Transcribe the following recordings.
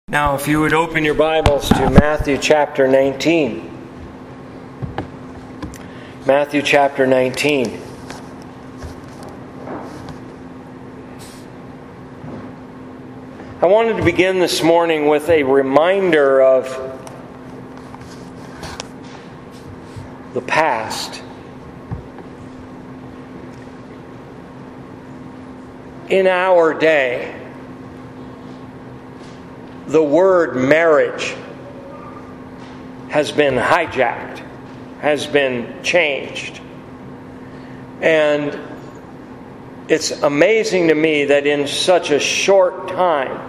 Now, if you would open your Bibles to Matthew chapter 19. Matthew chapter 19. I wanted to begin this morning with a reminder of the past. In our day, the word marriage has been hijacked, has been changed. And it's amazing to me that in such a short time,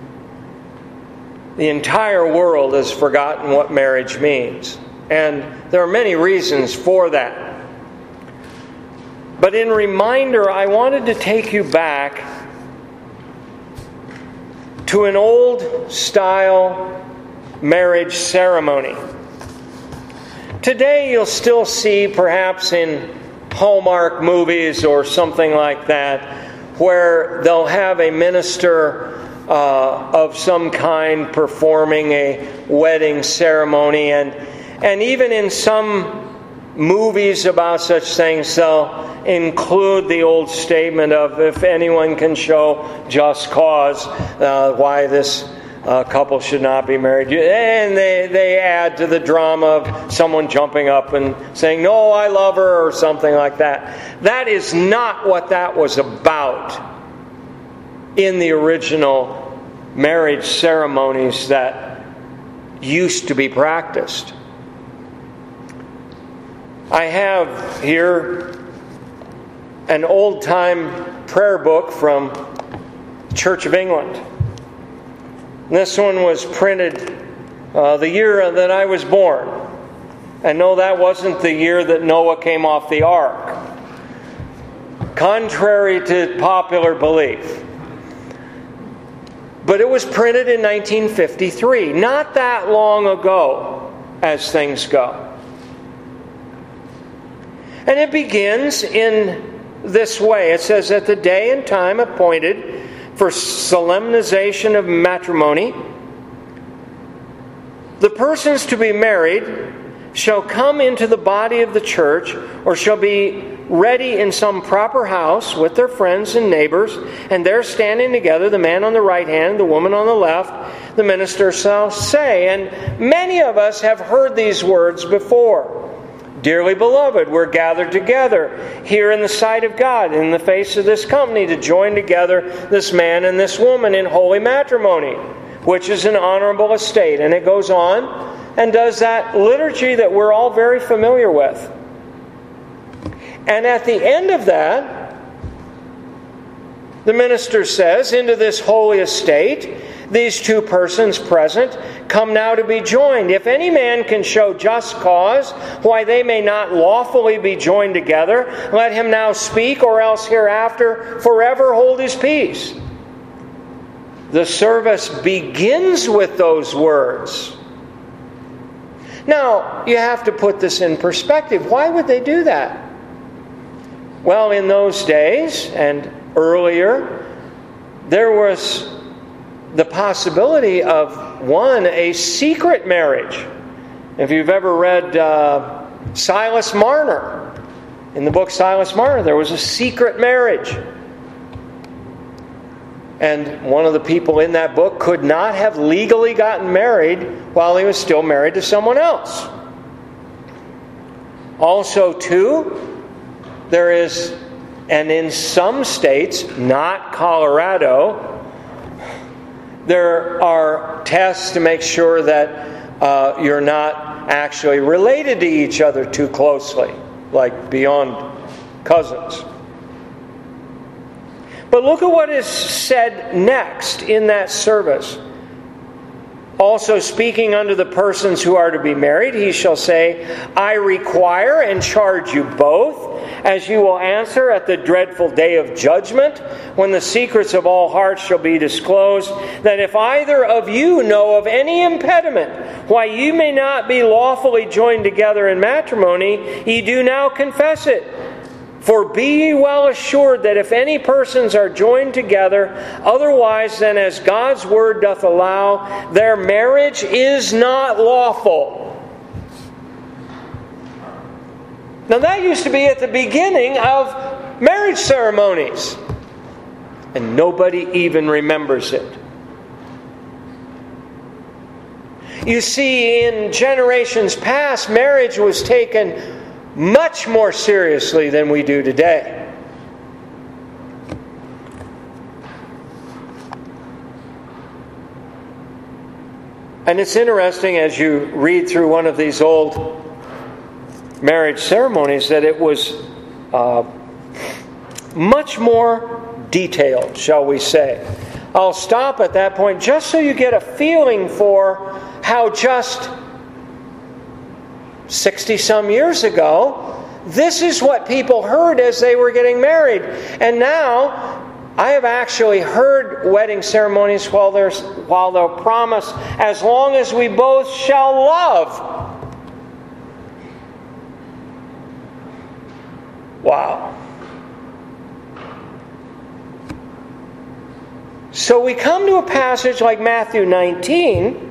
the entire world has forgotten what marriage means. And there are many reasons for that. But in reminder, I wanted to take you back to an old-style marriage ceremony. Today you'll still see, perhaps in Hallmark movies or something like that, where they'll have a minister of some kind performing a wedding ceremony. And even in some movies about such things, they'll include the old statement of, if anyone can show just cause why this couple should not be married. And they add to the drama of someone jumping up and saying, "No, I love her," or something like that. That is not what that was about in the original marriage ceremonies that used to be practiced. I have here an old-time prayer book from the Church of England. This one was printed the year that I was born. And no, that wasn't the year that Noah came off the ark, contrary to popular belief. But it was printed in 1953, not that long ago as things go. And it begins in this way. It says, "At the day and time appointed for solemnization of matrimony, the persons to be married shall come into the body of the church, or shall be ready in some proper house with their friends and neighbors, and there standing together, the man on the right hand, the woman on the left, the minister shall say." And many of us have heard these words before. "Dearly beloved, we're gathered together here in the sight of God, in the face of this company, to join together this man and this woman in holy matrimony, which is an honorable estate." And it goes on and does that liturgy that we're all very familiar with. And at the end of that, the minister says, "Into this holy estate, these two persons present come now to be joined. If any man can show just cause why they may not lawfully be joined together, let him now speak, or else hereafter forever hold his peace." The service begins with those words. Now, you have to put this in perspective. Why would they do that? Well, in those days and earlier, there was the possibility of, a secret marriage. If you've ever read Silas Marner, in the book Silas Marner, there was a secret marriage. And one of the people in that book could not have legally gotten married while he was still married to someone else. Also, too, there is, and in some states, not Colorado, there are tests to make sure that you're not actually related to each other too closely, like beyond cousins. But look at what is said next in that service. "Also speaking unto the persons who are to be married, he shall say, I require and charge you both, as you will answer at the dreadful day of judgment, when the secrets of all hearts shall be disclosed, that if either of you know of any impediment why you may not be lawfully joined together in matrimony, ye do now confess it. For be ye well assured that if any persons are joined together, otherwise than as God's word doth allow, their marriage is not lawful. Now that used to be at the beginning of marriage ceremonies. And nobody even remembers it. You see, in generations past, marriage was taken much more seriously than we do today. And it's interesting as you read through one of these old marriage ceremonies that it was much more detailed, shall we say. I'll stop at that point just so you get a feeling for how just 60-some years ago, this is what people heard as they were getting married. And now, I have actually heard wedding ceremonies while they'll promise, as long as we both shall love. Wow. So we come to a passage like Matthew 19,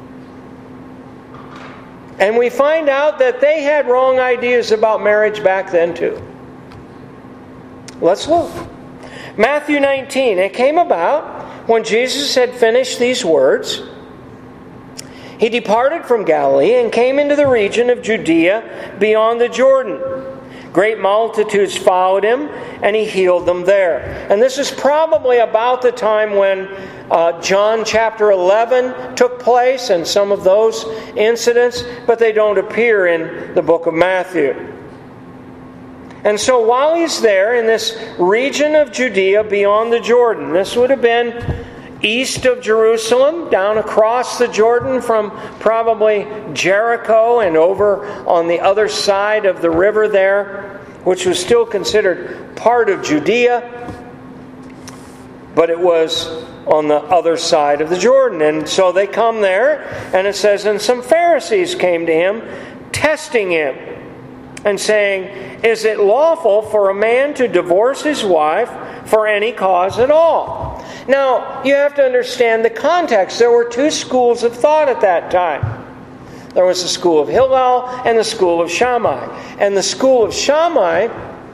and we find out that they had wrong ideas about marriage back then too. Let's look. Matthew 19. It came about when Jesus had finished these words, he departed from Galilee and came into the region of Judea beyond the Jordan. Great multitudes followed him, and he healed them there. And this is probably about the time when John chapter 11 took place, and some of those incidents, but they don't appear in the book of Matthew. And so while he's there in this region of Judea beyond the Jordan, this would have been east of Jerusalem, down across the Jordan from probably Jericho and over on the other side of the river there, which was still considered part of Judea, but it was on the other side of the Jordan. And so they come there, and it says, and some Pharisees came to him, testing him, and saying, is it lawful for a man to divorce his wife for any cause at all? Now, you have to understand the context. There were two schools of thought at that time. There was the school of Hillel and the school of Shammai. And the school of Shammai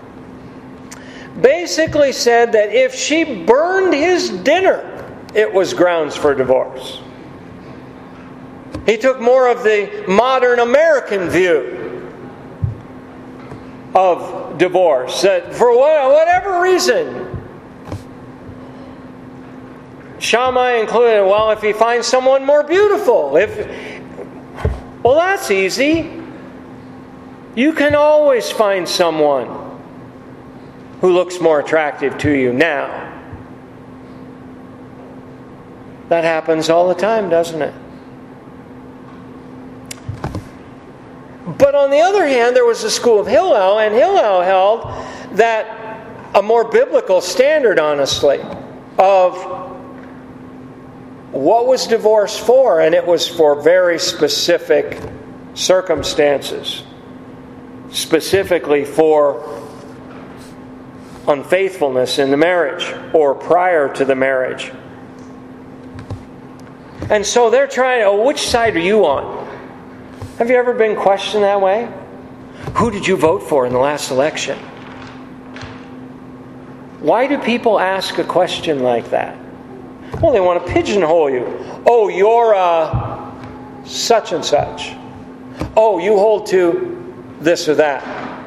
basically said that if she burned his dinner, it was grounds for divorce. He took more of the modern American view of divorce. That for whatever reason, Shammai included, well, if he finds someone more beautiful, well, that's easy. You can always find someone who looks more attractive to you now. That happens all the time, doesn't it? But on the other hand, there was the school of Hillel, and Hillel held that a more biblical standard, honestly, of what was divorce for, and it was for very specific circumstances, specifically for unfaithfulness in the marriage or prior to the marriage. And so they're trying, which side are you on? Have you ever been questioned that way? Who did you vote for in the last election? Why do people ask a question like that? Well, they want to pigeonhole you. Oh, you're such and such. Oh, you hold to this or that.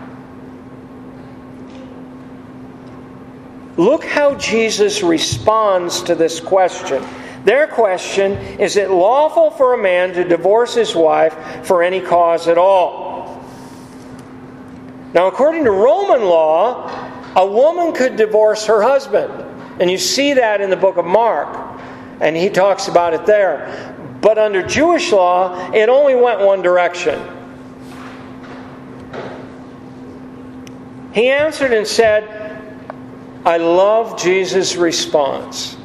Look how Jesus responds to this question. Their question, is it lawful for a man to divorce his wife for any cause at all? Now, according to Roman law, a woman could divorce her husband. And you see that in the book of Mark. And he talks about it there. But under Jewish law, it only went one direction. He answered and said, I love Jesus' response.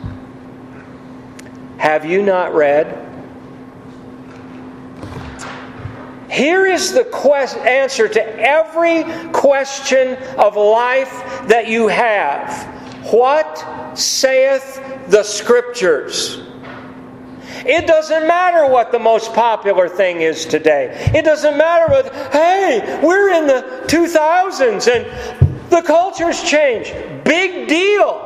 Have you not read? Here is the answer to every question of life that you have. What saith the Scriptures? It doesn't matter what the most popular thing is today. It doesn't matter what, hey, we're in the 2000s and the culture's changed. Big deal.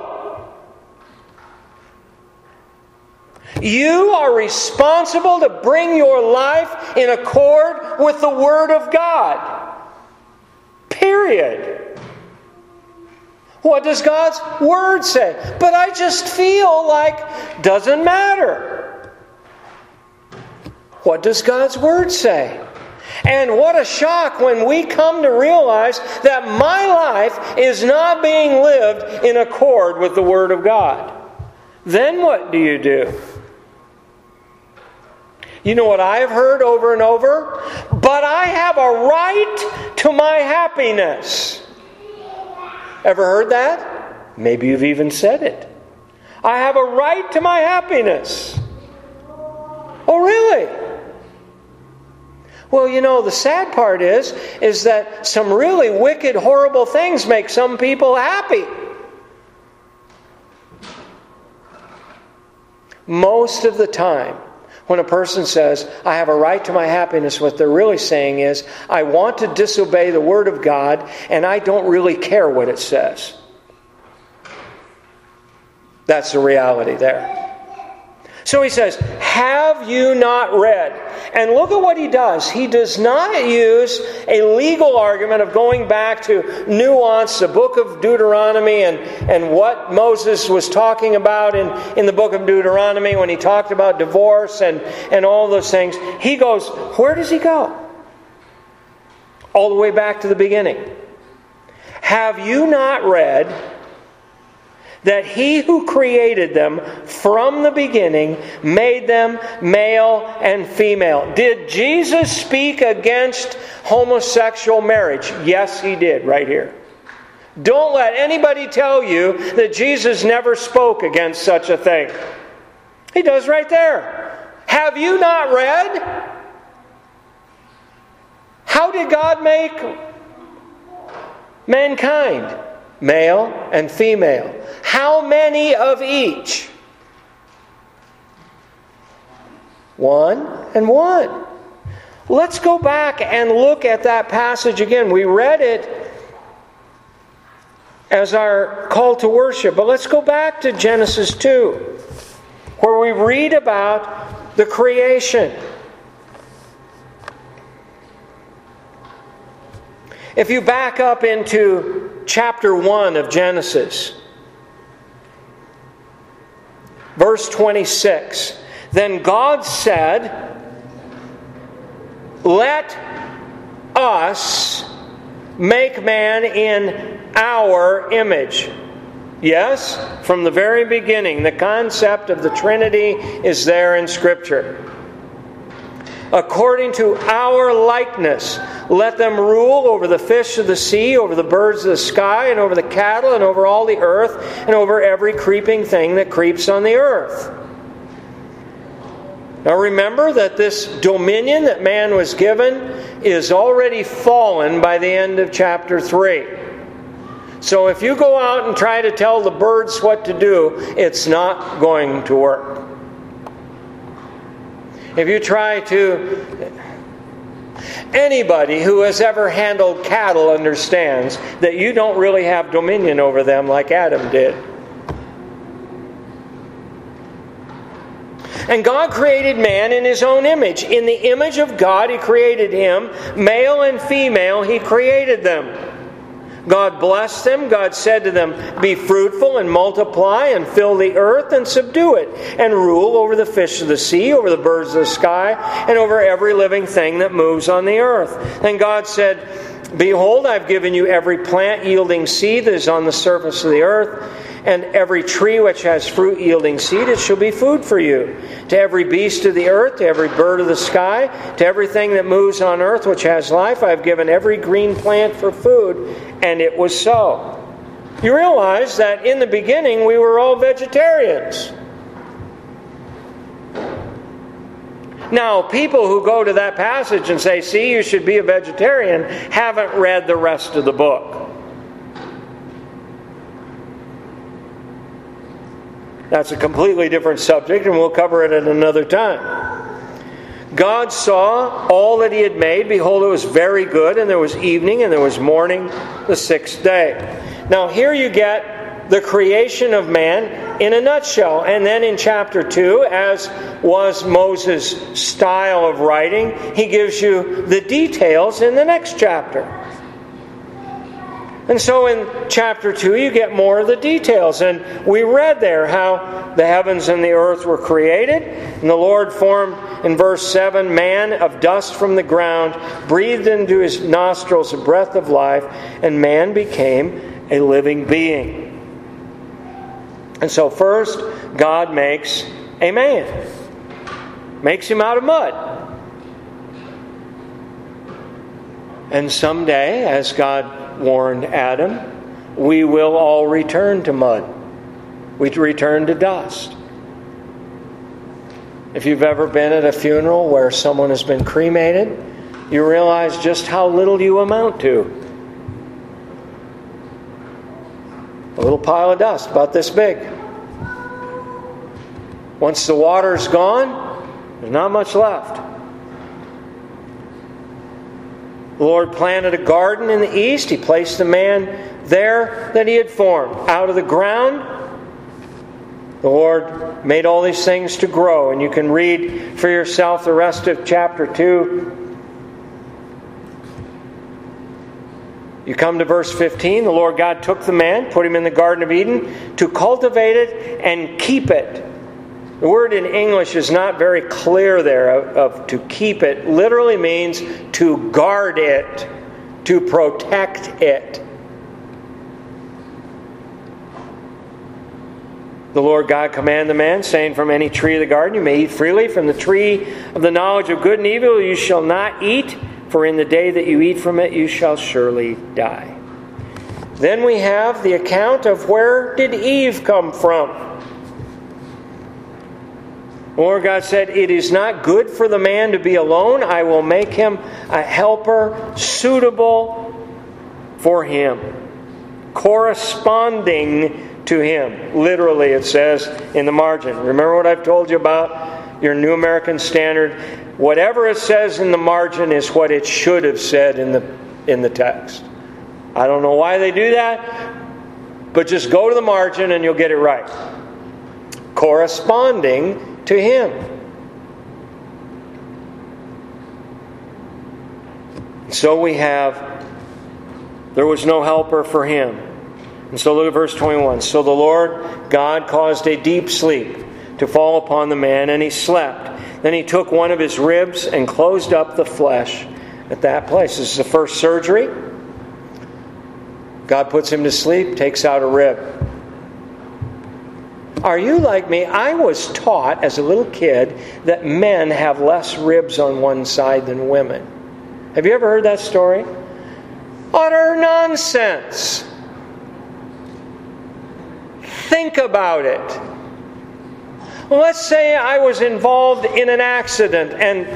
You are responsible to bring your life in accord with the Word of God. Period. What does God's Word say? But I just feel like, doesn't matter. What does God's Word say? And what a shock when we come to realize that my life is not being lived in accord with the Word of God. Then what do you do? You know what I've heard over and over? But I have a right to my happiness. Ever heard that? Maybe you've even said it. I have a right to my happiness. Oh, really? Well, you know, the sad part is that some really wicked, horrible things make some people happy. Most of the time, when a person says, I have a right to my happiness, what they're really saying is, I want to disobey the Word of God, and I don't really care what it says. That's the reality there. So he says, have you not read? And look at what he does. He does not use a legal argument of going back to nuance the book of Deuteronomy and what Moses was talking about in the book of Deuteronomy when he talked about divorce and all those things. He goes, where does he go? All the way back to the beginning. Have you not read that He who created them from the beginning made them male and female? Did Jesus speak against homosexual marriage? Yes, He did, right here. Don't let anybody tell you that Jesus never spoke against such a thing. He does right there. Have you not read? How did God make mankind? Male and female. How many of each? One and one. Let's go back and look at that passage again. We read it as our call to worship, but let's go back to Genesis 2, where we read about the creation. If you back up into chapter 1 of Genesis, verse 26, then God said, let us make man in our image. Yes, from the very beginning, the concept of the Trinity is there in Scripture. According to our likeness, let them rule over the fish of the sea, over the birds of the sky, and over the cattle, and over all the earth, and over every creeping thing that creeps on the earth. Now remember that this dominion that man was given is already fallen by the end of chapter 3. So if you go out and try to tell the birds what to do, it's not going to work. If you try to... Anybody who has ever handled cattle understands that you don't really have dominion over them like Adam did. And God created man in His own image. In the image of God He created him. Male and female He created them. God blessed them. God said to them, be fruitful and multiply and fill the earth and subdue it, and rule over the fish of the sea, over the birds of the sky, and over every living thing that moves on the earth. And God said, behold, I've given you every plant yielding seed that is on the surface of the earth, and every tree which has fruit yielding seed, it shall be food for you. To every beast of the earth, to every bird of the sky, to everything that moves on earth which has life, I have given every green plant for food. And it was so. You realize that in the beginning we were all vegetarians. Now, people who go to that passage and say, see, you should be a vegetarian, haven't read the rest of the book. That's a completely different subject, and we'll cover it at another time. God saw all that He had made. Behold, it was very good, and there was evening, and there was morning, the sixth day. Now, here you get the creation of man in a nutshell. And then in chapter 2, as was Moses' style of writing, he gives you the details in the next chapter. And so in chapter 2, you get more of the details. And we read there how the heavens and the earth were created. And the Lord formed, in verse 7, man of dust from the ground, breathed into his nostrils a breath of life, and man became a living being. And so first, God makes a man. Makes him out of mud. And someday, as God warned Adam, we will all return to mud. We return to dust. If you've ever been at a funeral where someone has been cremated, you realize just how little you amount to. A little pile of dust, about this big. Once the water's gone, there's not much left. The Lord planted a garden in the east. He placed the man there that He had formed. Out of the ground, the Lord made all these things to grow. And you can read for yourself the rest of chapter 2. You come to verse 15. The Lord God took the man, put him in the Garden of Eden, to cultivate it and keep it. The word in English is not very clear there of to keep it. Literally means to guard it, to protect it. The Lord God commanded the man, saying, from any tree of the garden you may eat freely. From the tree of the knowledge of good and evil you shall not eat, for in the day that you eat from it you shall surely die. Then we have the account of where did Eve come from. The Lord God said, it is not good for the man to be alone. I will make him a helper suitable for him, corresponding to him. Literally, it says in the margin. Remember what I've told you about your New American Standard? Whatever it says in the margin is what it should have said in the text. I don't know why they do that, but just go to the margin and you'll get it right. Corresponding to him. So we have, there was no helper for him. And so look at verse 21. So the Lord God caused a deep sleep to fall upon the man, and he slept. Then he took one of his ribs and closed up the flesh at that place. This is the first surgery. God puts him to sleep, takes out a rib. Are you like me? I was taught as a little kid that men have less ribs on one side than women. Have you ever heard that story? Utter nonsense. Think about it. Well, let's say I was involved in an accident and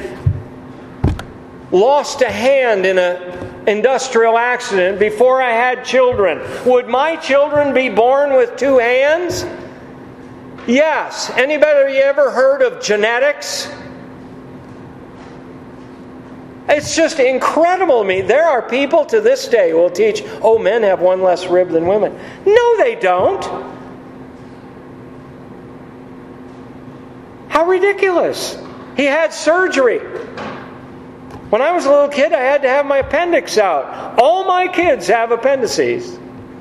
lost a hand in an industrial accident before I had children. Would my children be born with two hands? Yes. Anybody ever heard of genetics? It's just incredible to me. There are people to this day who will teach, oh, men have one less rib than women. No, they don't. How ridiculous. He had surgery. When I was a little kid, I had to have my appendix out. All my kids have appendices.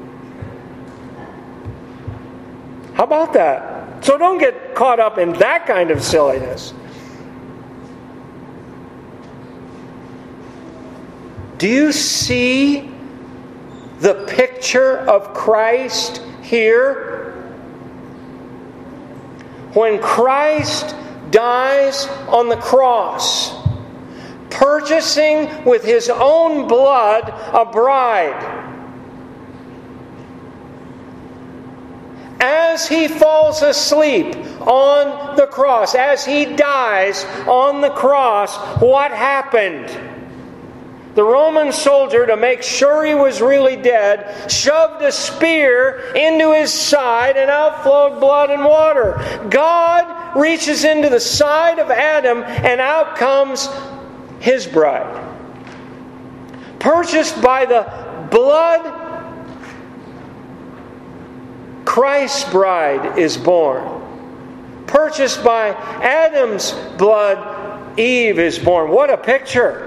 How about that? So don't get caught up in that kind of silliness. Do you see the picture of Christ here? When Christ dies on the cross, purchasing with His own blood a bride, as he falls asleep on the cross, as he dies on the cross, what happened? The Roman soldier, to make sure he was really dead, shoved a spear into his side and out flowed blood and water. God reaches into the side of Adam and out comes his bride. Purchased by the blood, Christ's bride is born. Purchased by Adam's blood, Eve is born. What a picture!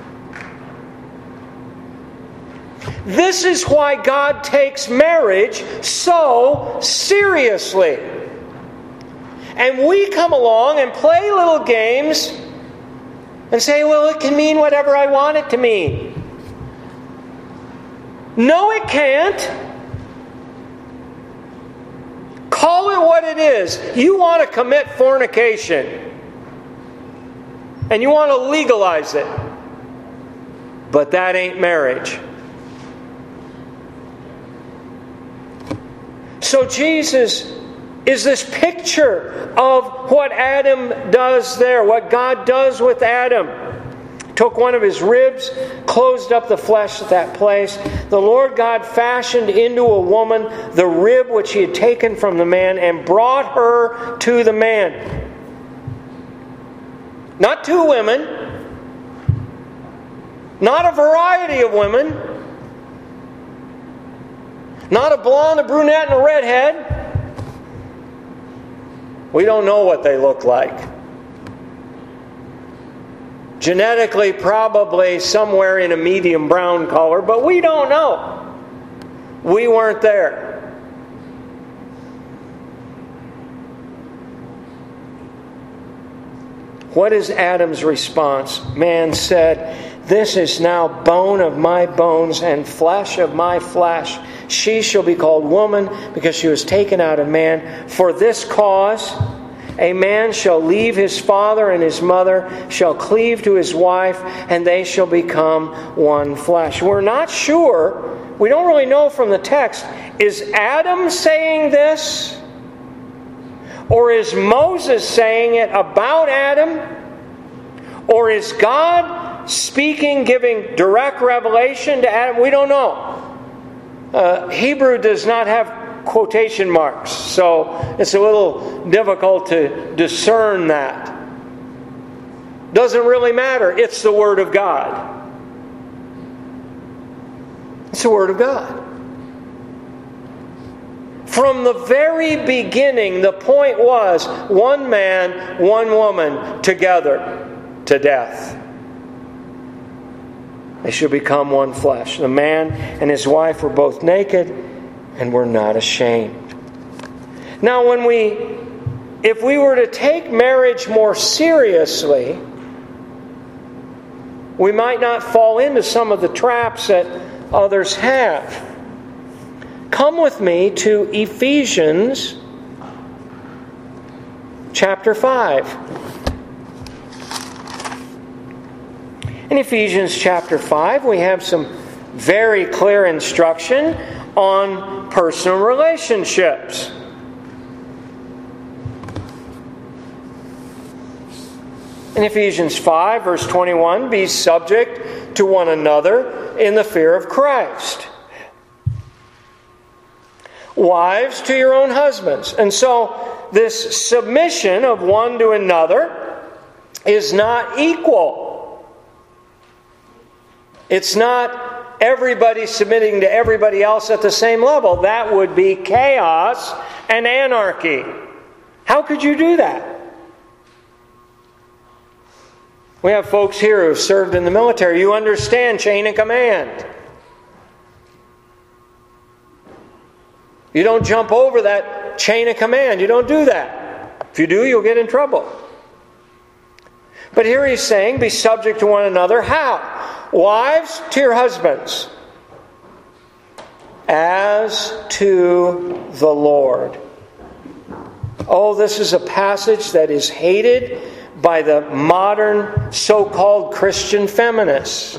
This is why God takes marriage so seriously. And we come along and play little games and say, well, it can mean whatever I want it to mean. No, it can't. Call it what it is. You want to commit fornication, and you want to legalize it. But that ain't marriage. So Jesus is this picture of what Adam does there, what God does with Adam. Took one of his ribs, closed up the flesh at that place. The Lord God fashioned into a woman the rib which he had taken from the man and brought her to the man. Not two women, not a variety of women, not a blonde, a brunette, and a redhead. We don't know what they look like. Genetically, probably somewhere in a medium brown color, but we don't know. We weren't there. What is Adam's response? Man said, "This is now bone of my bones and flesh of my flesh. She shall be called woman because she was taken out of man. For this cause a man shall leave his father and his mother, shall cleave to his wife, and they shall become one flesh." We're not sure, we don't really know from the text, is Adam saying this? Or is Moses saying it about Adam? Or is God speaking, giving direct revelation to Adam? We don't know. Hebrew does not have quotation marks, so it's a little difficult to discern that. Doesn't really matter. It's the Word of God. It's the Word of God. From the very beginning, the point was one man, one woman, together to death. They should become one flesh. The man and his wife were both naked and were not ashamed. Now, if we were to take marriage more seriously, we might not fall into some of the traps that others have. Come with me to Ephesians chapter 5. In Ephesians chapter 5, we have some very clear instruction on personal relationships. In Ephesians 5, verse 21, be subject to one another in the fear of Christ. Wives, to your own husbands. And so this submission of one to another is not equal. It's not everybody submitting to everybody else at the same level. That would be chaos and anarchy. How could you do that? We have folks here who have served in the military. You understand chain of command. You don't jump over that chain of command. You don't do that. If you do, you'll get in trouble. But here he's saying, be subject to one another. How? Wives, to your husbands, as to the Lord. Oh, this is a passage that is hated by the modern so-called Christian feminists.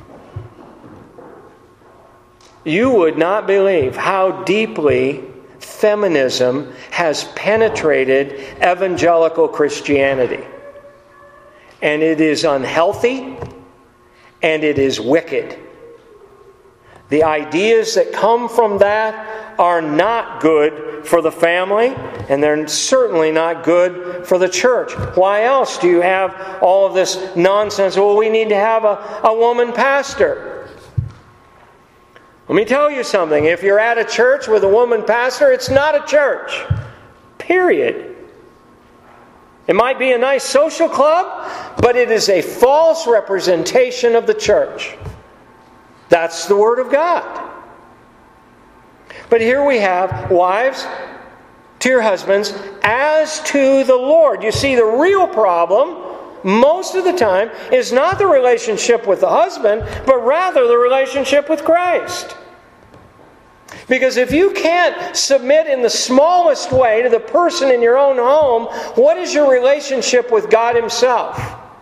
You would not believe how deeply feminism has penetrated evangelical Christianity. And it is unhealthy, and it is wicked. The ideas that come from that are not good for the family, and they're certainly not good for the church. Why else do you have all of this nonsense? Well, we need to have a woman pastor. Let me tell you something. If you're at a church with a woman pastor, it's not a church. Period. It might be a nice social club, but it is a false representation of the church. That's the Word of God. But here we have, wives, to your husbands, as to the Lord. You see, the real problem, most of the time, is not the relationship with the husband, but rather the relationship with Christ. Because if you can't submit in the smallest way to the person in your own home, what is your relationship with God Himself?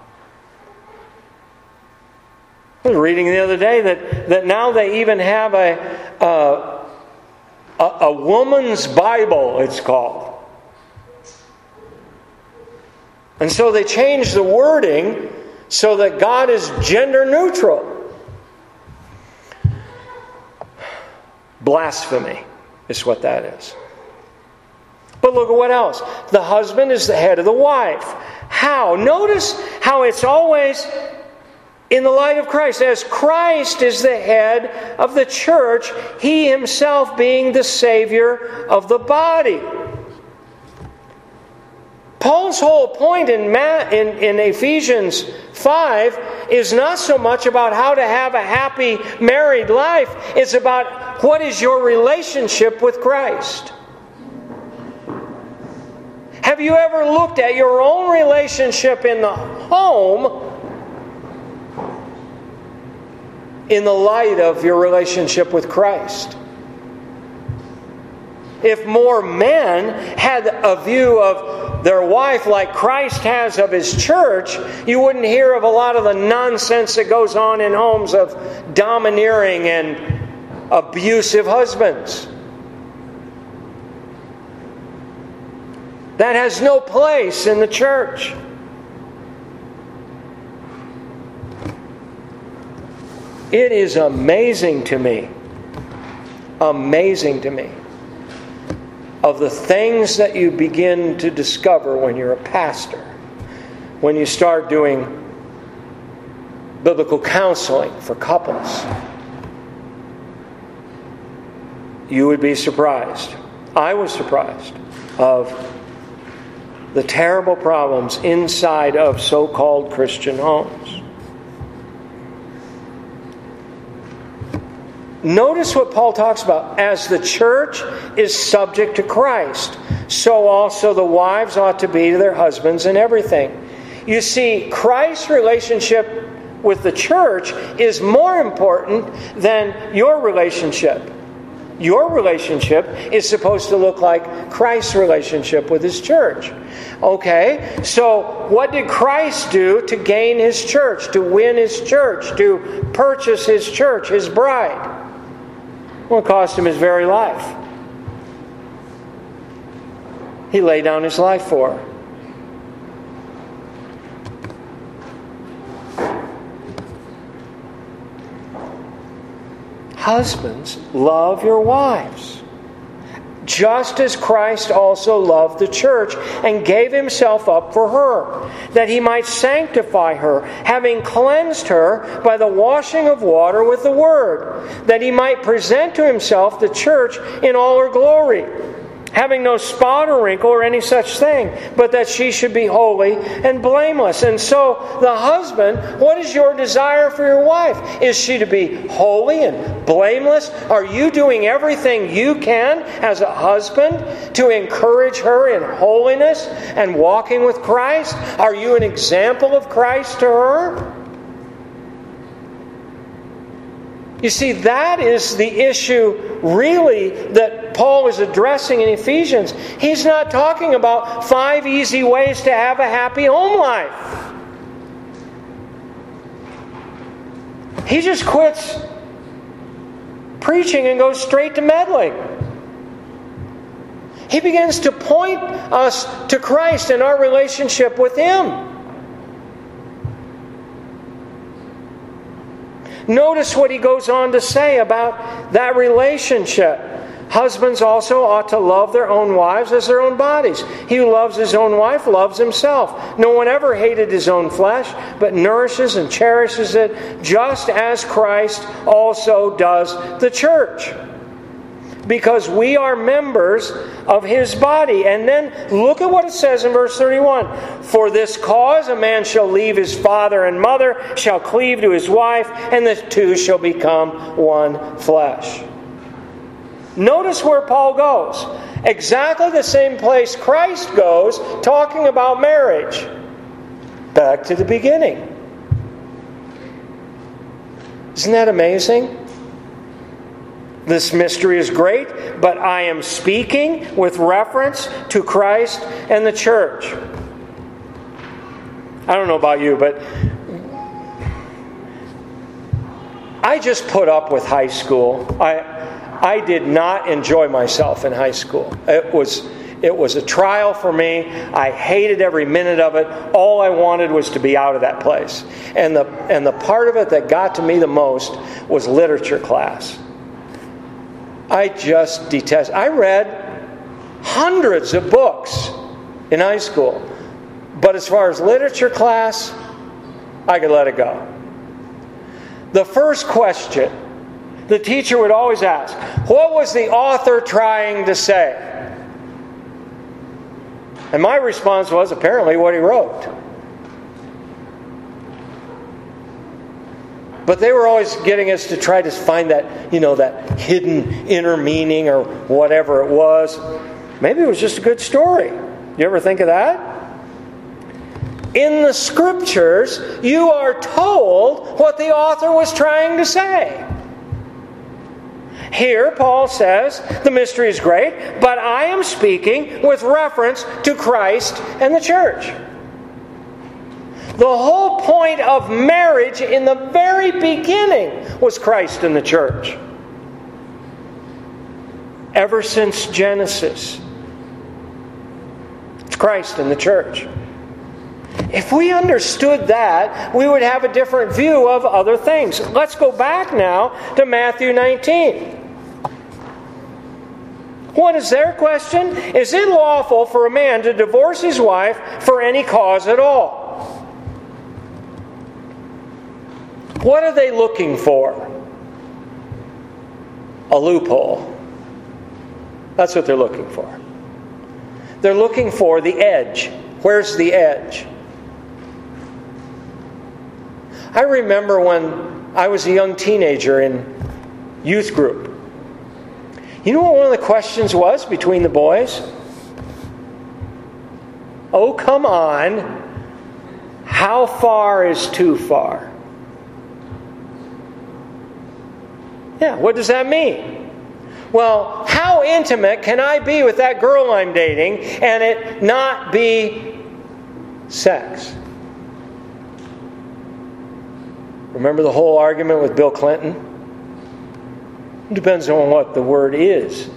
I was reading the other day that now they even have a woman's Bible, it's called. And so they changed the wording so that God is gender neutral. Blasphemy is what that is. But look at what else. The husband is the head of the wife. How? Notice how it's always in the light of Christ. As Christ is the head of the church, He Himself being the Savior of the body. Paul's whole point in Ephesians 5 is not so much about how to have a happy married life. It's about what is your relationship with Christ. Have you ever looked at your own relationship in the home in the light of your relationship with Christ? If more men had a view of their wife like Christ has of His church, you wouldn't hear of a lot of the nonsense that goes on in homes of domineering and abusive husbands. That has no place in the church. It is amazing to me, of the things that you begin to discover when you're a pastor, when you start doing biblical counseling for couples. You would be surprised. I was surprised of the terrible problems inside of so-called Christian homes. Notice what Paul talks about. As the church is subject to Christ, so also the wives ought to be to their husbands in everything. You see, Christ's relationship with the church is more important than your relationship. Your relationship is supposed to look like Christ's relationship with His church. Okay, so what did Christ do to gain His church, to win His church, to purchase His church, His bride? Well, it cost Him His very life. He laid down His life for her. Husbands, love your wives, just as Christ also loved the church and gave Himself up for her, that He might sanctify her, having cleansed her by the washing of water with the Word, that He might present to Himself the church in all her glory, having no spot or wrinkle or any such thing, but that she should be holy and blameless. And so, the husband, what is your desire for your wife? Is she to be holy and blameless? Are you doing everything you can as a husband to encourage her in holiness and walking with Christ? Are you an example of Christ to her? You see, that is the issue really that Paul is addressing in Ephesians. He's not talking about 5 easy ways to have a happy home life. He just quits preaching and goes straight to meddling. He begins to point us to Christ and our relationship with Him. Notice what he goes on to say about that relationship. Husbands also ought to love their own wives as their own bodies. He who loves his own wife loves himself. No one ever hated his own flesh, but nourishes and cherishes it, just as Christ also does the church. Because we are members of His body. And then look at what it says in verse 31. For this cause a man shall leave his father and mother, shall cleave to his wife, and the two shall become one flesh. Notice where Paul goes. Exactly the same place Christ goes, talking about marriage. Back to the beginning. Isn't that amazing? This mystery is great, but I am speaking with reference to Christ and the church. I don't know about you, but I just put up with high school. I did not enjoy myself in high school. It was a trial for me. I hated every minute of it. All I wanted was to be out of that place. And the part of it that got to me the most was literature class. I just detest. I read hundreds of books in high school. But as far as literature class, I could let it go. The first question the teacher would always ask, what was the author trying to say? And my response was apparently what he wrote. But they were always getting us to try to find that, that hidden inner meaning or whatever it was. Maybe it was just a good story. You ever think of that? In the Scriptures, you are told what the author was trying to say. Here, Paul says, the mystery is great, but I am speaking with reference to Christ and the church. The whole point of marriage in the very beginning was Christ and the church. Ever since Genesis, it's Christ and the church. If we understood that, we would have a different view of other things. Let's go back now to Matthew 19. What is their question? Is it lawful for a man to divorce his wife for any cause at all? What are they looking for? A loophole. That's what they're looking for. They're looking for the edge. Where's the edge? I remember when I was a young teenager in youth group. You know what one of the questions was between the boys? Oh, come on. How far is too far? Yeah, what does that mean? Well, how intimate can I be with that girl I'm dating and it not be sex? Remember the whole argument with Bill Clinton? It depends on what the word is.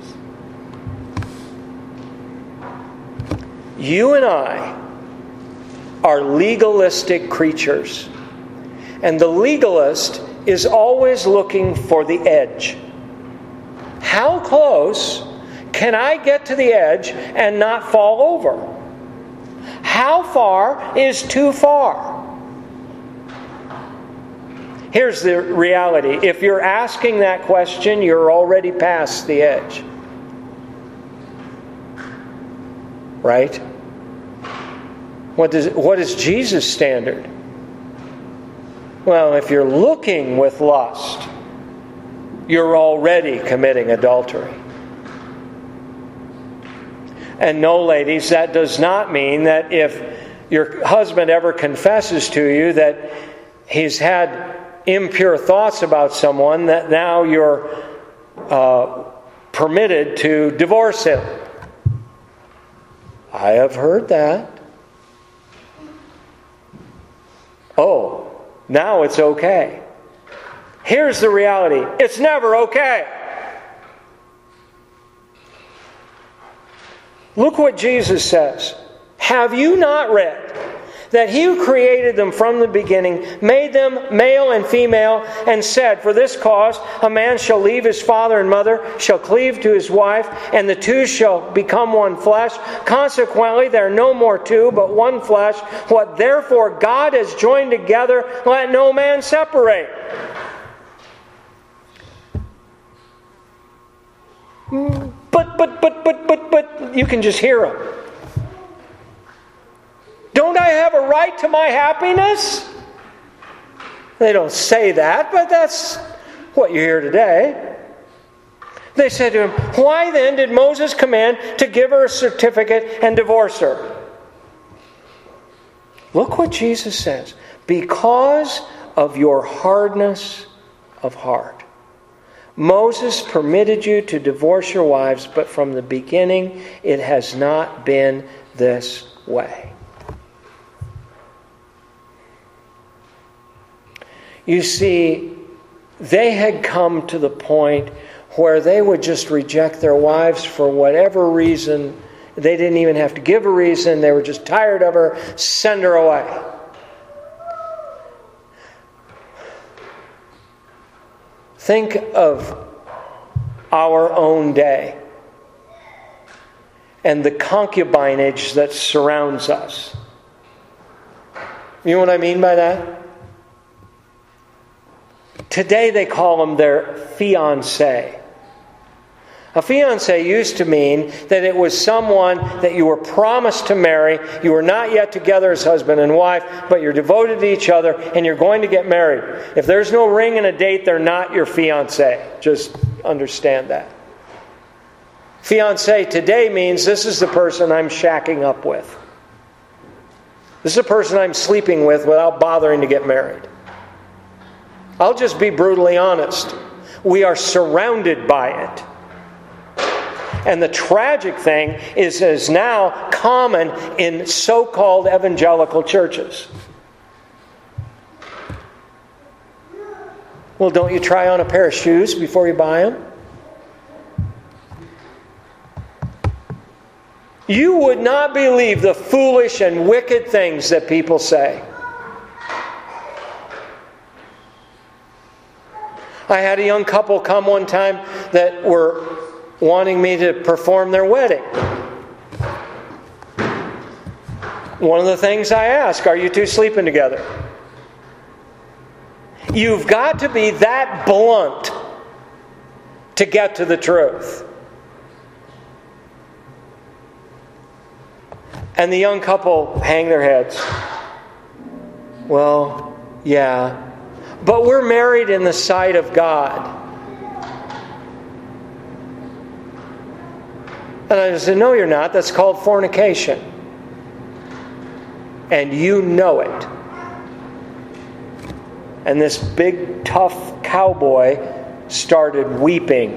You and I are legalistic creatures. And the legalist is always looking for the edge. How close can I get to the edge and not fall over? How far is too far? Here's the reality. If you're asking that question, you're already past the edge. Right? What is Jesus' standard? Well, if you're looking with lust, you're already committing adultery. And no, ladies, that does not mean that if your husband ever confesses to you that he's had impure thoughts about someone, that now you're permitted to divorce him. I have heard that. Oh, now it's okay. Here's the reality. It's never okay. Look what Jesus says. Have you not read that He who created them from the beginning made them male and female, and said, for this cause a man shall leave his father and mother, shall cleave to his wife, and the two shall become one flesh. Consequently, they are no more two, but one flesh. What therefore God has joined together, let no man separate. But, you can just hear them. Don't I have a right to my happiness? They don't say that, but that's what you hear today. They said to him, why then did Moses command to give her a certificate and divorce her? Look what Jesus says. Because of your hardness of heart. Moses permitted you to divorce your wives, but from the beginning it has not been this way. You see, they had come to the point where they would just reject their wives for whatever reason. They didn't even have to give a reason. They were just tired of her. Send her away. Think of our own day and the concubinage that surrounds us. You know what I mean by that? Today they call them their fiancé. A fiancé used to mean that it was someone that you were promised to marry. You were not yet together as husband and wife, but you're devoted to each other and you're going to get married. If there's no ring and a date, they're not your fiancé. Just understand that. Fiancé today means this is the person I'm shacking up with. This is the person I'm sleeping with without bothering to get married. I'll just be brutally honest. We are surrounded by it. And the tragic thing is now common in so-called evangelical churches. Well, don't you try on a pair of shoes before you buy them? You would not believe the foolish and wicked things that people say. I had a young couple come one time that were wanting me to perform their wedding. One of the things I ask, are you two sleeping together? You've got to be that blunt to get to the truth. And the young couple hang their heads. Well, yeah. But we're married in the sight of God. And I said, no, you're not. That's called fornication. And you know it. And this big, tough cowboy started weeping.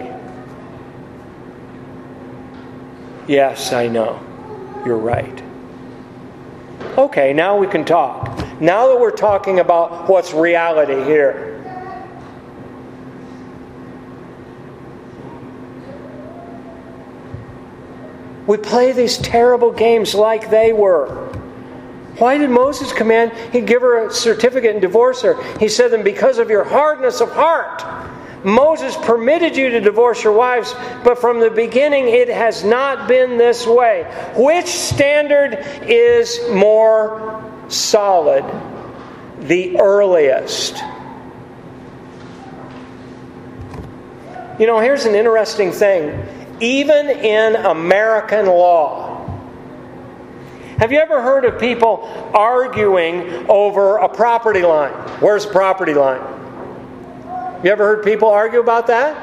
Yes, I know. You're right. Okay, now we can talk. Now that we're talking about what's reality here. We play these terrible games like they were. Why did Moses command he'd give her a certificate and divorce her? He said, then because of your hardness of heart, Moses permitted you to divorce your wives, but from the beginning it has not been this way. Which standard is more solid? The earliest. You know, here's an interesting thing. Even in American law, have you ever heard of people arguing over a property line? Where's the property line? You ever heard people argue about that?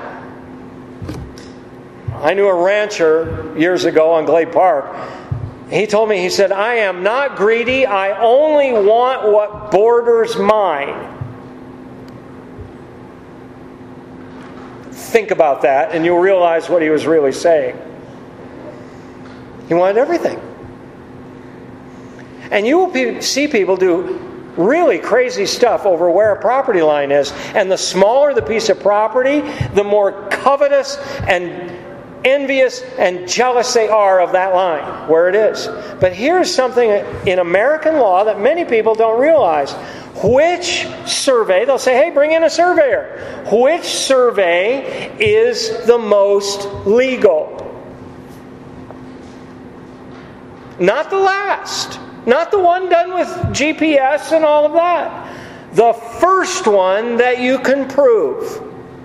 I knew a rancher years ago on Glade Park. He told me, he said, I am not greedy. I only want what borders mine. Think about that and you'll realize what he was really saying. He wanted everything. And you will see people do really crazy stuff over where a property line is. And the smaller the piece of property, the more covetous and envious and jealous they are of that line, where it is. But here's something in American law that many people don't realize. Which survey, they'll say, hey, bring in a surveyor. Which survey is the most legal? Not the last. Not the one done with GPS and all of that. The first one that you can prove.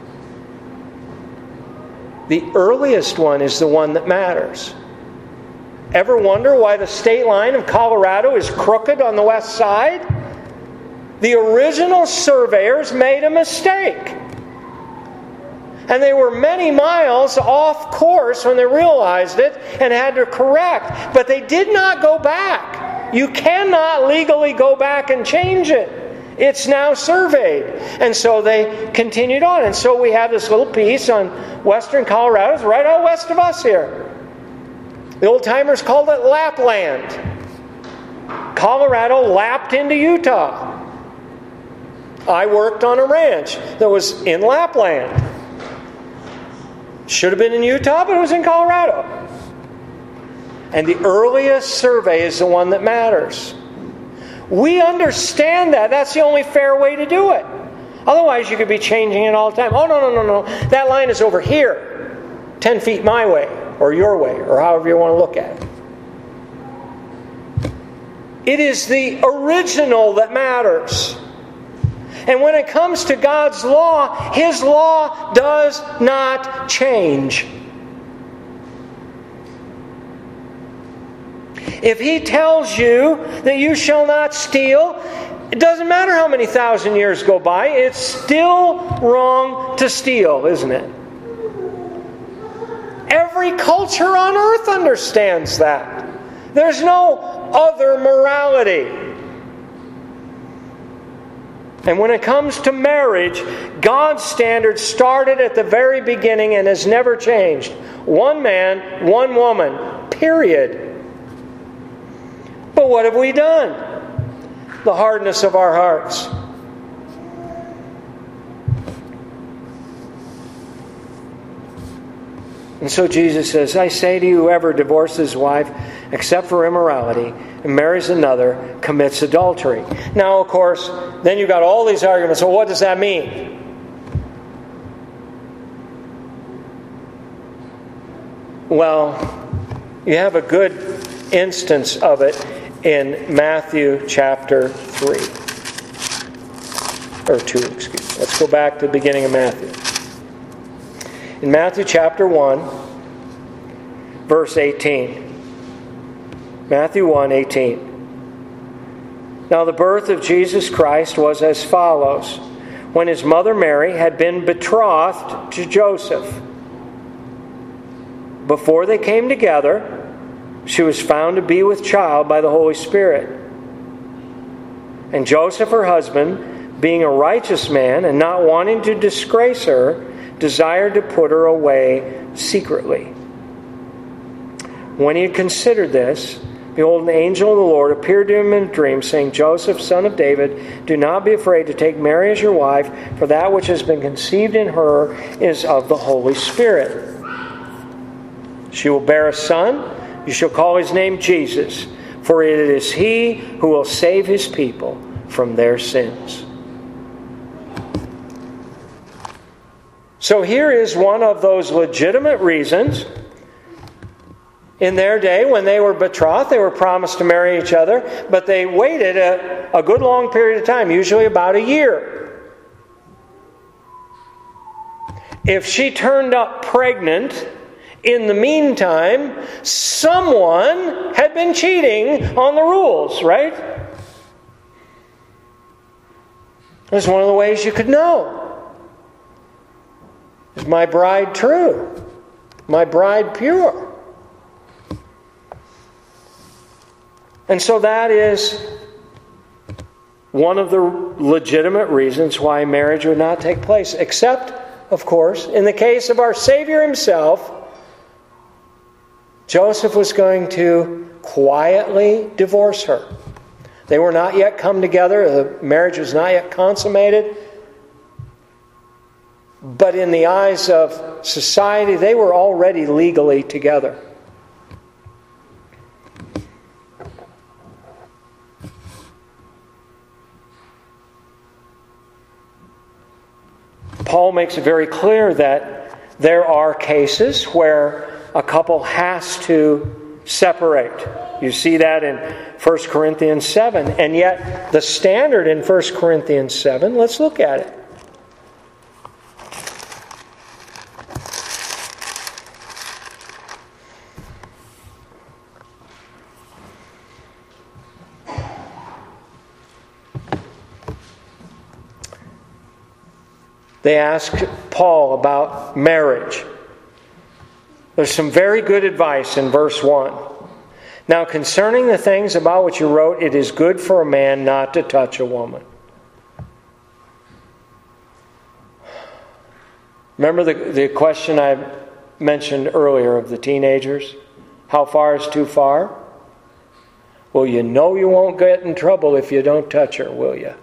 The earliest one is the one that matters. Ever wonder why the state line of Colorado is crooked on the west side? The original surveyors made a mistake. And they were many miles off course when they realized it and had to correct. But they did not go back. You cannot legally go back and change it. It's now surveyed. And so they continued on. And so we have this little piece on western Colorado. It's right out west of us here. The old-timers called it Lapland. Colorado lapped into Utah. I worked on a ranch that was in Lapland. Should have been in Utah, but it was in Colorado. And the earliest survey is the one that matters. We understand that. That's the only fair way to do it. Otherwise, you could be changing it all the time. Oh, no. That line is over here. 10 feet my way, or your way, or however you want to look at it. It is the original that matters. And when it comes to God's law, His law does not change. If He tells you that you shall not steal, it doesn't matter how many thousand years go by, it's still wrong to steal, isn't it? Every culture on earth understands that. There's no other morality. And when it comes to marriage, God's standard started at the very beginning and has never changed. One man, one woman, period. But what have we done? The hardness of our hearts. And so Jesus says, I say to you, whoever divorces his wife except for immorality and marries another commits adultery. Now, of course, then you've got all these arguments. So what does that mean? Well, you have a good instance of it in Matthew chapter 3. Or 2, excuse me. Let's go back to the beginning of Matthew. In Matthew chapter 1, verse 18. Matthew 1:18. Now the birth of Jesus Christ was as follows. When his mother Mary had been betrothed to Joseph, before they came together, she was found to be with child by the Holy Spirit. And Joseph, her husband, being a righteous man and not wanting to disgrace her, desired to put her away secretly. When he had considered this, behold, an angel of the Lord appeared to him in a dream, saying, Joseph, son of David, do not be afraid to take Mary as your wife, for that which has been conceived in her is of the Holy Spirit. She will bear a son. You shall call his name Jesus, for it is he who will save his people from their sins. So here is one of those legitimate reasons. In their day, when they were betrothed, they were promised to marry each other, but they waited a good long period of time, usually about a year. If she turned up pregnant, in the meantime, someone had been cheating on the rules, right? That's one of the ways you could know. Is my bride true? My bride pure? And so that is one of the legitimate reasons why marriage would not take place. Except, of course, in the case of our Savior himself, Joseph was going to quietly divorce her. They were not yet come together. The marriage was not yet consummated. but in the eyes of society, they were already legally together. Paul makes it very clear that there are cases where a couple has to separate. You see that in 1 Corinthians 7. And yet, the standard in 1 Corinthians 7, let's look at it. They ask Paul about marriage. There's some very good advice in verse 1. Now, concerning the things about which you wrote, it is good for a man not to touch a woman. Remember the question I mentioned earlier of the teenagers? How far is too far? Well, you know you won't get in trouble if you don't touch her, will you?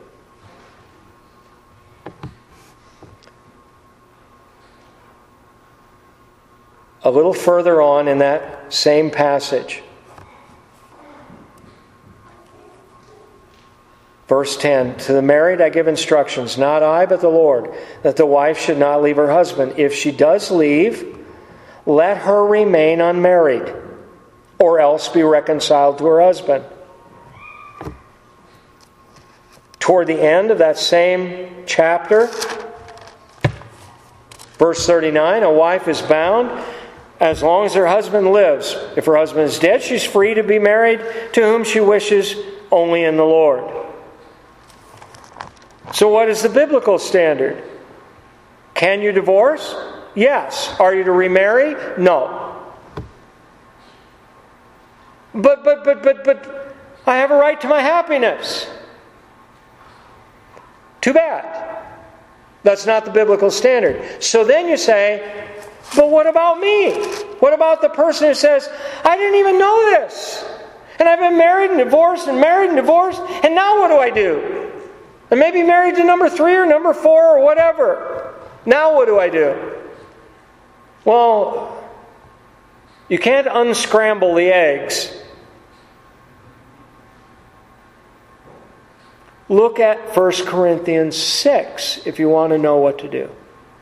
A little further on in that same passage, verse 10, to the married I give instructions, not I, but the Lord, that the wife should not leave her husband. If she does leave, let her remain unmarried, or else be reconciled to her husband. Toward the end of that same chapter, verse 39, a wife is bound as long as her husband lives. If her husband is dead, she's free to be married to whom she wishes, only in the Lord. So what is the biblical standard? Can you divorce? Yes. Are you to remarry? No. But I have a right to my happiness. Too bad. That's not the biblical standard. So then you say, but what about me? What about the person who says, I didn't even know this. And I've been married and divorced and married and divorced, and now what do I do? I may be married to number 3 or number 4 or whatever. Now what do I do? Well, you can't unscramble the eggs. Look at 1 Corinthians 6 if you want to know what to do.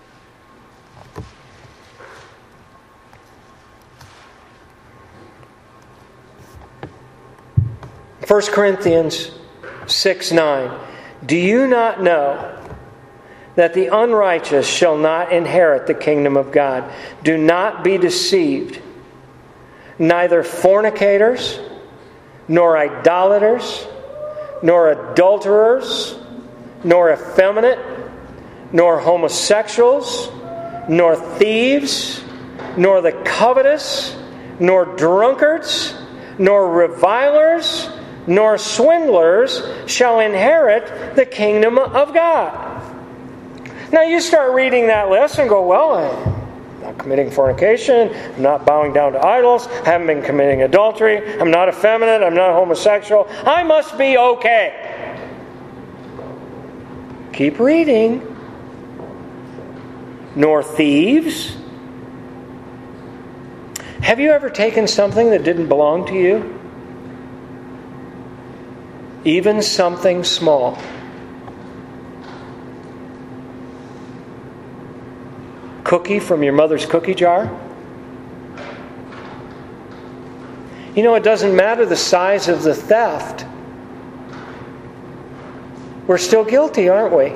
1 Corinthians 6:9. Do you not know that the unrighteous shall not inherit the kingdom of God? Do not be deceived. Neither fornicators, nor idolaters, nor adulterers, nor effeminate, nor homosexuals, nor thieves, nor the covetous, nor drunkards, nor revilers, nor swindlers shall inherit the kingdom of God. Now you start reading that list and go, well, I'm not committing fornication, I'm not bowing down to idols, I haven't been committing adultery, I'm not effeminate, I'm not homosexual, I must be okay. Keep reading. Nor thieves. Have you ever taken something that didn't belong to you? Even something small. Cookie from your mother's cookie jar? You know, it doesn't matter the size of the theft. We're still guilty, aren't we?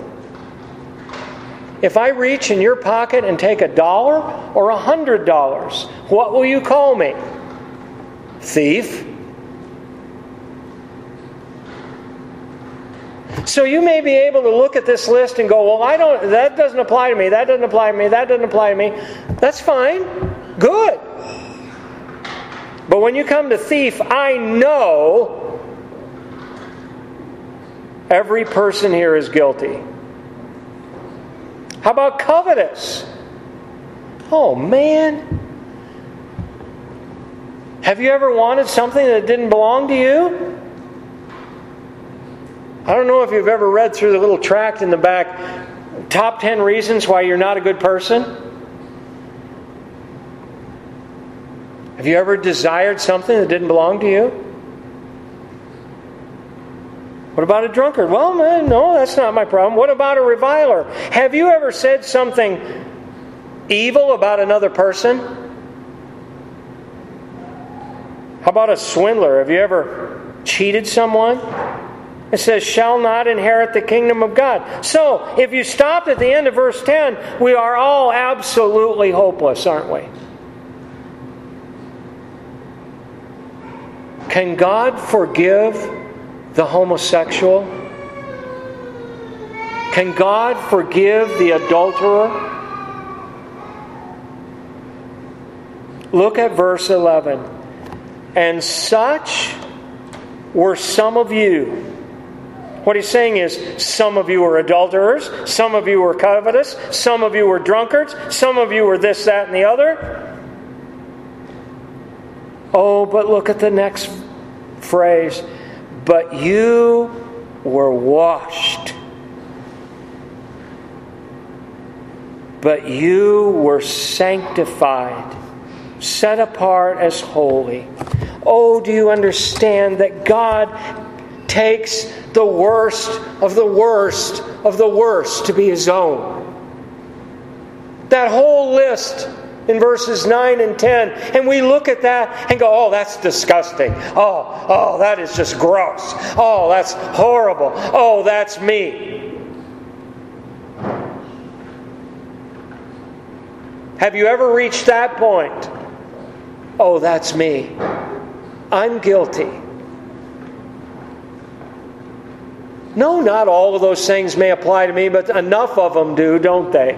If I reach in your pocket and take $1 or $100, what will you call me? Thief. So you may be able to look at this list and go, well, that doesn't apply to me, that doesn't apply to me, that doesn't apply to me. That's fine. Good. But when you come to thief, I know every person here is guilty. How about covetous? Oh, man. Have you ever wanted something that didn't belong to you? I don't know if you've ever read through the little tract in the back, Top 10 reasons why you're not a good person? Have you ever desired something that didn't belong to you? What about a drunkard? Well, man, no, that's not my problem. What about a reviler? Have you ever said something evil about another person? How about a swindler? Have you ever cheated someone? It says, shall not inherit the kingdom of God. So, if you stopped at the end of verse 10, we are all absolutely hopeless, aren't we? Can God forgive the homosexual? Can God forgive the adulterer? Look at verse 11. And such were some of you. What he's saying is, some of you were adulterers, some of you were covetous, some of you were drunkards, some of you were this, that, and the other. Oh, but look at the next phrase. But you were washed. But you were sanctified, set apart as holy. Oh, do you understand that God takes the worst of the worst of the worst to be His own? That whole list in verses 9 and 10. And we look at that and go, oh, that's disgusting. Oh, that is just gross. Oh, that's horrible. Oh, that's me. Have you ever reached that point? Oh, that's me. I'm guilty. No, not all of those things may apply to me, but enough of them do, don't they?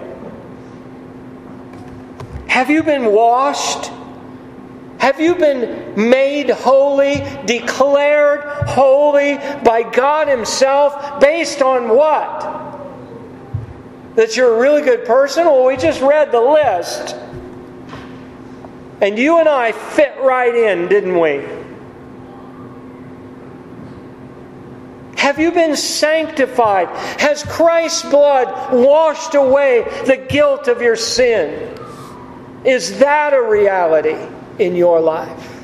Have you been washed? Have you been made holy, declared holy by God Himself based on what? That you're a really good person? Well, we just read the list. And you and I fit right in, didn't we? Have you been sanctified? Has Christ's blood washed away the guilt of your sin? Is that a reality in your life?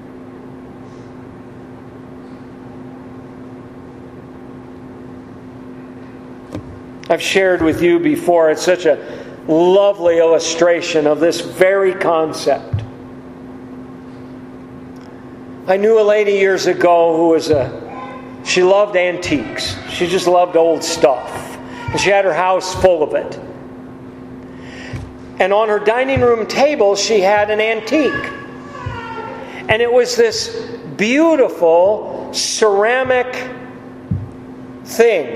I've shared with you before, it's such a lovely illustration of this very concept. I knew a lady years ago who she loved antiques. She just loved old stuff. And she had her house full of it. And on her dining room table, she had an antique. And it was this beautiful ceramic thing.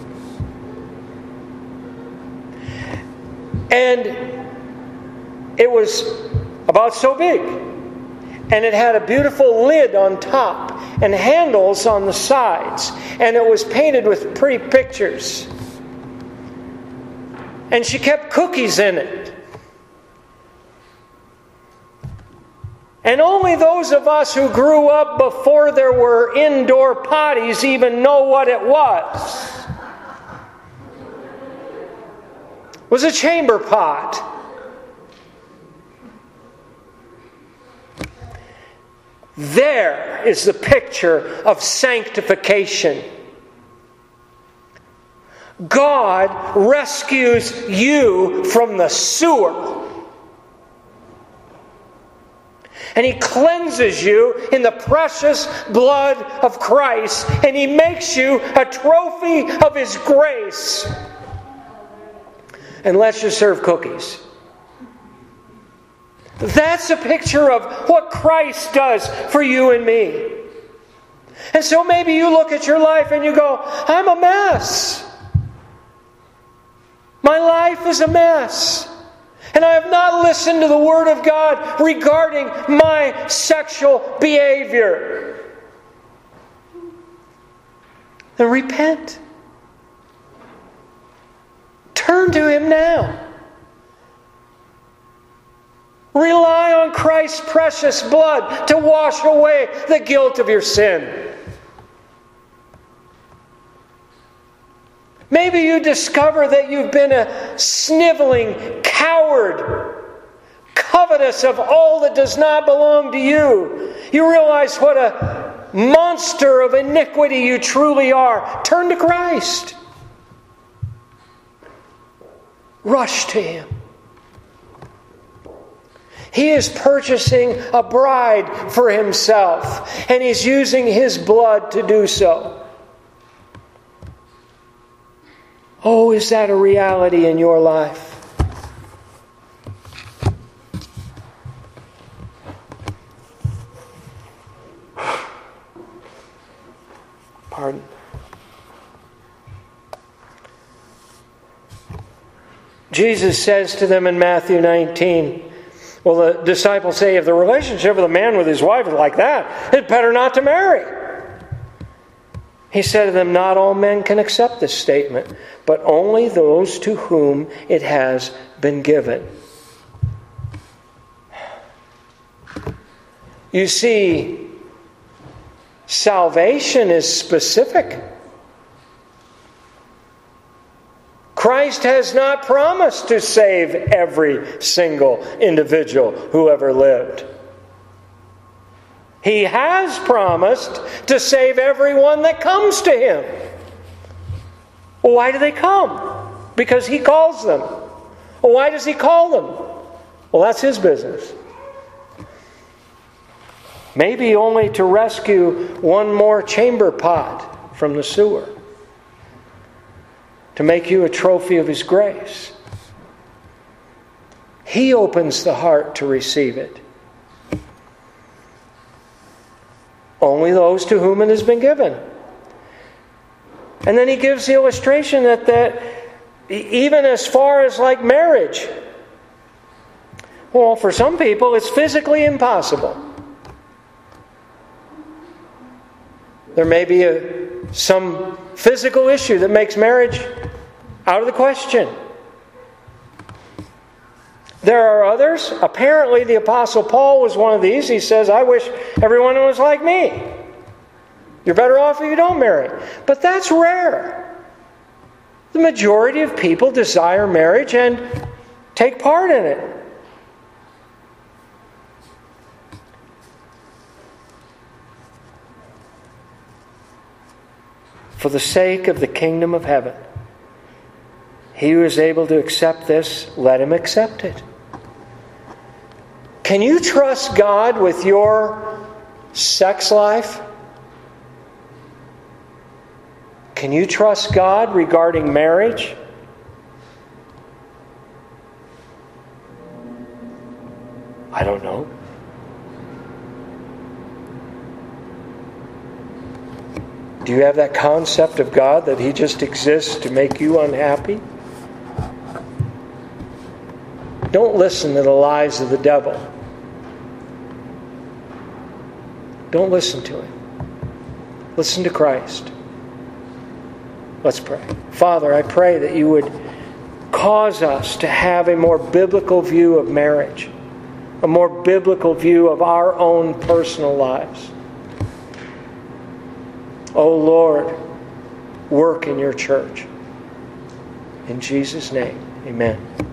And it was about so big. And it had a beautiful lid on top and handles on the sides. And it was painted with pretty pictures. And she kept cookies in it. And only those of us who grew up before there were indoor potties even know what it was. It was a chamber pot. There is the picture of sanctification. God rescues you from the sewer. And He cleanses you in the precious blood of Christ. And He makes you a trophy of His grace. And lets you serve cookies. That's a picture of what Christ does for you and me. And so maybe you look at your life and you go, I'm a mess. My life is a mess. And I have not listened to the Word of God regarding my sexual behavior. Then repent. Turn to Him now. Rely on Christ's precious blood to wash away the guilt of your sin. Maybe you discover that you've been a sniveling coward, covetous of all that does not belong to you. You realize what a monster of iniquity you truly are. Turn to Christ. Rush to Him. He is purchasing a bride for Himself, and He's using His blood to do so. Oh, is that a reality in your life? Pardon. Jesus says to them in Matthew 19, well, the disciples say, if the relationship of the man with his wife is like that, it's better not to marry. He said to them, not all men can accept this statement, but only those to whom it has been given. You see, salvation is specific. Christ has not promised to save every single individual who ever lived. He has promised to save everyone that comes to Him. Well, why do they come? Because He calls them. Well, why does He call them? Well, that's His business. Maybe only to rescue one more chamber pot from the sewer. To make you a trophy of His grace. He opens the heart to receive it. Only those to whom it has been given. And then He gives the illustration that even as far as like marriage, well, for some people it's physically impossible. There may be some physical issue that makes marriage out of the question. There are others. Apparently the Apostle Paul was one of these. He says, I wish everyone was like me. You're better off if you don't marry. But that's rare. The majority of people desire marriage and take part in it. For the sake of the kingdom of heaven, he who is able to accept this, let him accept it. Can you trust God with your sex life? Can you trust God regarding marriage? I don't know. Do you have that concept of God that He just exists to make you unhappy? Don't listen to the lies of the devil. Don't listen to him. Listen to Christ. Let's pray. Father, I pray that you would cause us to have a more biblical view of marriage, a more biblical view of our own personal lives. Oh Lord, work in your church. In Jesus' name, amen.